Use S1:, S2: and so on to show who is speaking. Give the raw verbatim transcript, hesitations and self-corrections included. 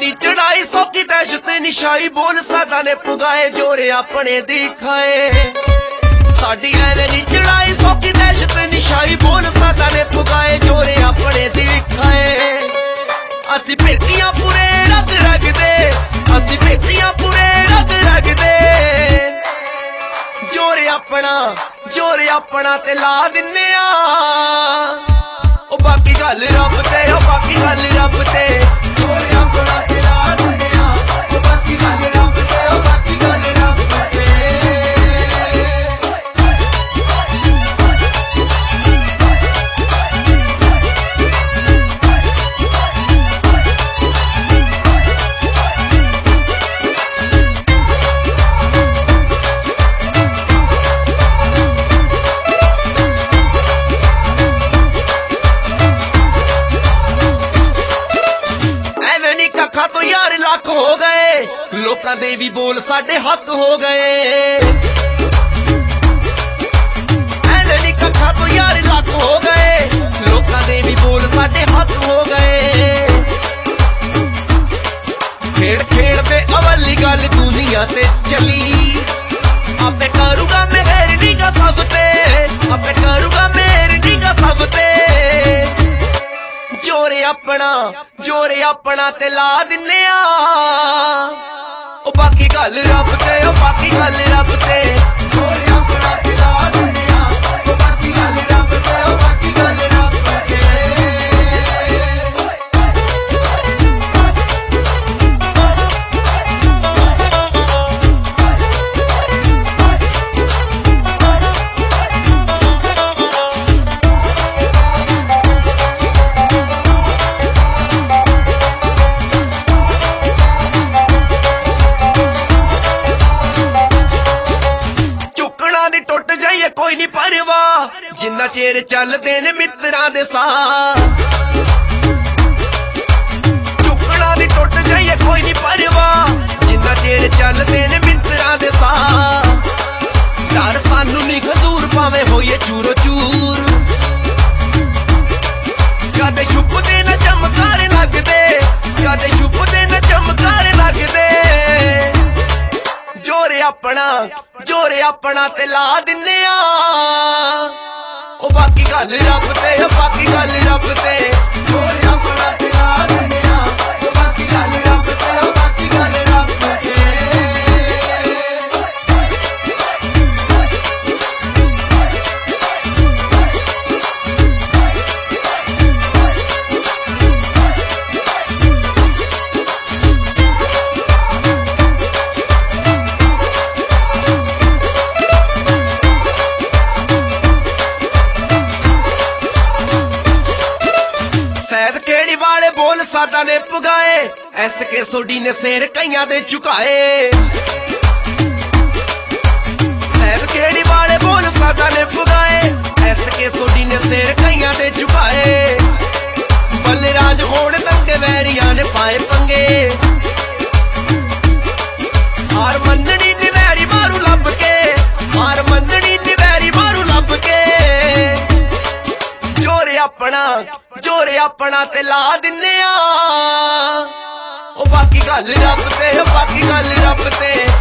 S1: नी चढ़ाई सौकी दहशत निशाई बोल सादा ने पुगाए जोरे अपने दिखाए साडी एवें नी चढ़ाई सौकी दहशत निशाई बोल सादा ने पुगाए जोरे अपने दिखाए असी भेतियां पूरे रग रग दे असी भेतियां पूरे रग रग दे जोरे अपना जोरे अपना ते ला दिन्ने आ ओ बाकी गल रब ते ओ बाकी गल रब ते जोरे अपना ते ला दिन्ने आ ओ बाकी गल रब ते ओ बाकी गल रब ते कखा तो यार लख हो गए लोकां दे भी बोल साडे हक हो गए एवें नी कखा तो यार लख हो गए लोकां दे भी बोल साडे हक हो गए खेड़ खेड़ दे अवली गल दुनिया ते चली आपे करूगा मेहर नीगा सब ते आपे करूगा मेहर नीगा सब ते जोरे अपना जोरे अपना ते ला दिन्ने आ ओ बाकी गल रब ते ओ बाकी गल रब ते जोरे अपना ते ला दिन्ने आ ओ बाकी गल रब ते ओ बाकी गल रब ते कोई नहीं परवाह जिन्ना चेर चलदे ने मित्रां दे साथ चुकना भी टुट जाइए कोई नहीं परवाह जिन्ना चेर चलदे ने मित्रां दे साथ डर सानू नहीं खजूर भावें होइए चूरो चूर कदे छुपदे न चमकार लगदे कदे छुपदे न चमकार लगदे जोरे अपना जोरे अपना ते ला दिन्ने आ ओ बाकी गल रब ते ओ बाकी गल रब ते जोरे अपना ते ला दिन्ने आ ओ बाकी गल रब ते ओ बाकी गल रब ते बोल सादा ने पुगाए एस के सोडी ने शेर कईयां दे झुकाए सैद केड़ी वाले बोल सादा ने पुगाए एस के सोडी ने शेर कईयां दे झुकाए बलराज होड़ नंगे वैरियां ने पाए पंगे हार मननी निवैरी मारू लब के हार मननी निवैरी मारू लब के जोरे अपना जोरे अपना ते ला दिन्ने आ ओ बाकी गल रब ते ओ बाकी गल रब ते